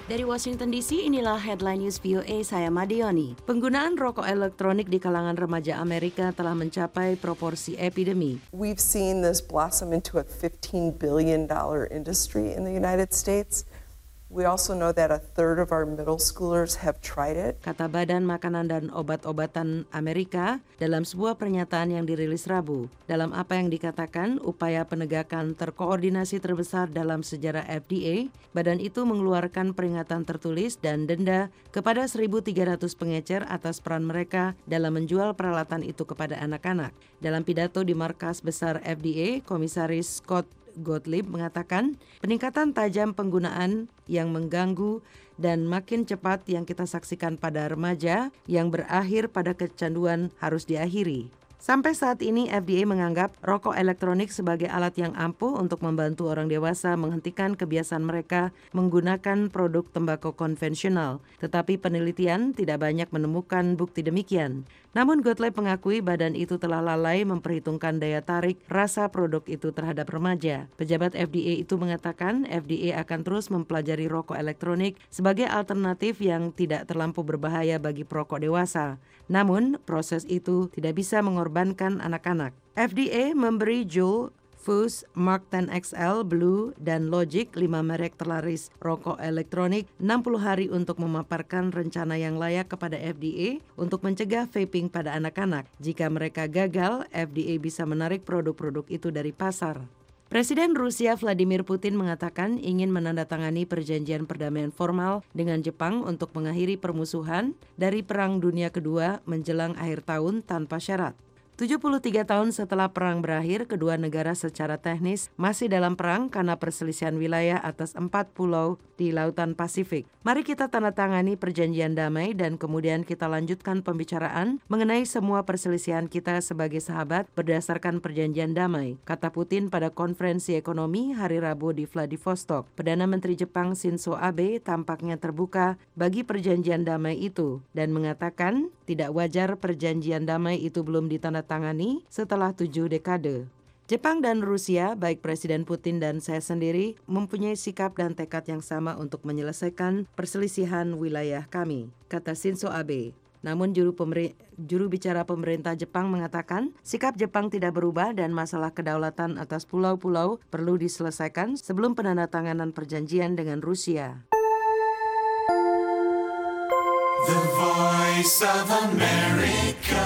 Dari Washington DC, inilah Headline News VOA, saya Madioni. Penggunaan rokok elektronik di kalangan remaja Amerika telah mencapai proporsi epidemi. We've seen this blossom into a $15 billion industry in the United States. We also know that a third of our middle schoolers have tried it. Kata Badan Makanan dan Obat-obatan Amerika dalam sebuah pernyataan yang dirilis Rabu. Dalam apa yang dikatakan upaya penegakan terkoordinasi terbesar dalam sejarah FDA, badan itu mengeluarkan peringatan tertulis dan denda kepada 1.300 pengecer atas peran mereka dalam menjual peralatan itu kepada anak-anak. Dalam pidato di markas besar FDA, Komisaris Scott Gottlieb mengatakan peningkatan tajam penggunaan yang mengganggu dan makin cepat yang kita saksikan pada remaja yang berakhir pada kecanduan harus diakhiri. Sampai saat ini FDA menganggap rokok elektronik sebagai alat yang ampuh untuk membantu orang dewasa menghentikan kebiasaan mereka menggunakan produk tembakau konvensional. Tetapi penelitian tidak banyak menemukan bukti demikian. Namun Gottlieb mengakui badan itu telah lalai memperhitungkan daya tarik rasa produk itu terhadap remaja. Pejabat FDA itu mengatakan FDA akan terus mempelajari rokok elektronik sebagai alternatif yang tidak terlampau berbahaya bagi perokok dewasa. Namun proses itu tidak bisa mengorbankan anak-anak. FDA memberi Juul, Fuze, Mark 10 XL, Blue, dan Logic 5 merek terlaris rokok elektronik 60 hari untuk memaparkan rencana yang layak kepada FDA untuk mencegah vaping pada anak-anak. Jika mereka gagal, FDA bisa menarik produk-produk itu dari pasar. Presiden Rusia Vladimir Putin mengatakan ingin menandatangani perjanjian perdamaian formal dengan Jepang untuk mengakhiri permusuhan dari Perang Dunia Kedua menjelang akhir tahun tanpa syarat. 73 tahun setelah perang berakhir, kedua negara secara teknis masih dalam perang karena perselisihan wilayah atas 4 pulau di Lautan Pasifik. Mari kita tandatangani perjanjian damai dan kemudian kita lanjutkan pembicaraan mengenai semua perselisihan kita sebagai sahabat berdasarkan perjanjian damai, kata Putin pada konferensi ekonomi hari Rabu di Vladivostok. Perdana Menteri Jepang Shinzo Abe tampaknya terbuka bagi perjanjian damai itu dan mengatakan tidak wajar perjanjian damai itu belum ditandatangani setelah 7 dekade. Jepang dan Rusia, baik Presiden Putin dan saya sendiri, mempunyai sikap dan tekad yang sama untuk menyelesaikan perselisihan wilayah kami, kata Shinzo Abe. Namun juru bicara pemerintah Jepang mengatakan sikap Jepang tidak berubah dan masalah kedaulatan atas pulau-pulau perlu diselesaikan sebelum penandatanganan perjanjian dengan Rusia. The Voice of America.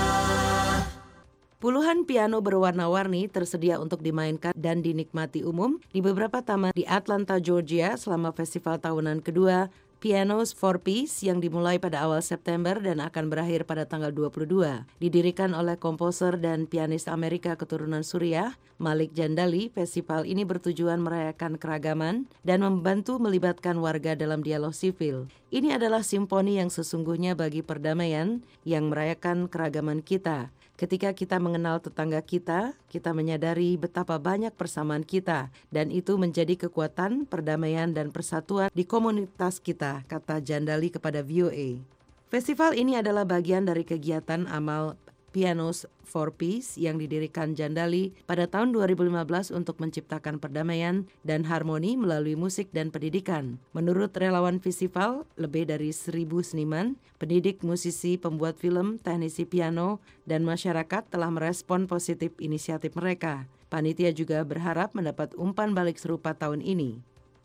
Puluhan piano berwarna-warni tersedia untuk dimainkan dan dinikmati umum di beberapa taman di Atlanta, Georgia selama festival tahunan kedua Pianos for Peace yang dimulai pada awal September dan akan berakhir pada tanggal 22. Didirikan oleh komposer dan pianis Amerika keturunan Suriah, Malik Jandali, festival ini bertujuan merayakan keragaman dan membantu melibatkan warga dalam dialog sivil. Ini adalah simfoni yang sesungguhnya bagi perdamaian yang merayakan keragaman kita. Ketika kita mengenal tetangga kita menyadari betapa banyak persamaan kita dan itu menjadi kekuatan, perdamaian dan persatuan di komunitas kita, kata Jandali kepada VOA. Festival ini adalah bagian dari kegiatan amal Pianos for Peace yang didirikan Jandali pada tahun 2015 untuk menciptakan perdamaian dan harmoni melalui musik dan pendidikan. Menurut relawan festival, lebih dari 1.000 seniman, pendidik, musisi, pembuat film, teknisi piano, dan masyarakat telah merespon positif inisiatif mereka. Panitia juga berharap mendapat umpan balik serupa tahun ini.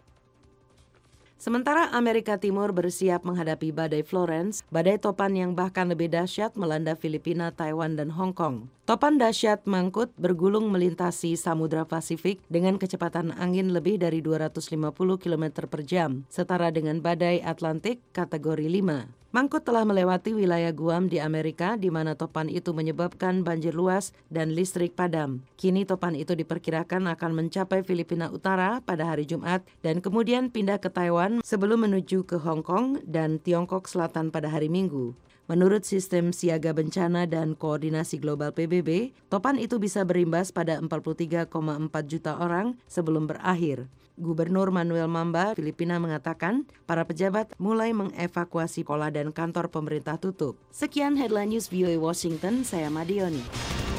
Sementara Amerika Timur bersiap menghadapi badai Florence, badai topan yang bahkan lebih dahsyat melanda Filipina, Taiwan, dan Hong Kong. Topan dahsyat Mangkhut bergulung melintasi Samudra Pasifik dengan kecepatan angin lebih dari 250 km per jam, setara dengan badai Atlantik kategori 5. Mangkhut telah melewati wilayah Guam di Amerika di mana topan itu menyebabkan banjir luas dan listrik padam. Kini topan itu diperkirakan akan mencapai Filipina Utara pada hari Jumat dan kemudian pindah ke Taiwan sebelum menuju ke Hong Kong dan Tiongkok Selatan pada hari Minggu. Menurut Sistem Siaga Bencana dan Koordinasi Global PBB, topan itu bisa berimbas pada 43,4 juta orang sebelum berakhir. Gubernur Manuel Mamba, Filipina mengatakan para pejabat mulai mengevakuasi sekolah dan kantor pemerintah tutup. Sekian Headline News VOA Washington, saya Madioni.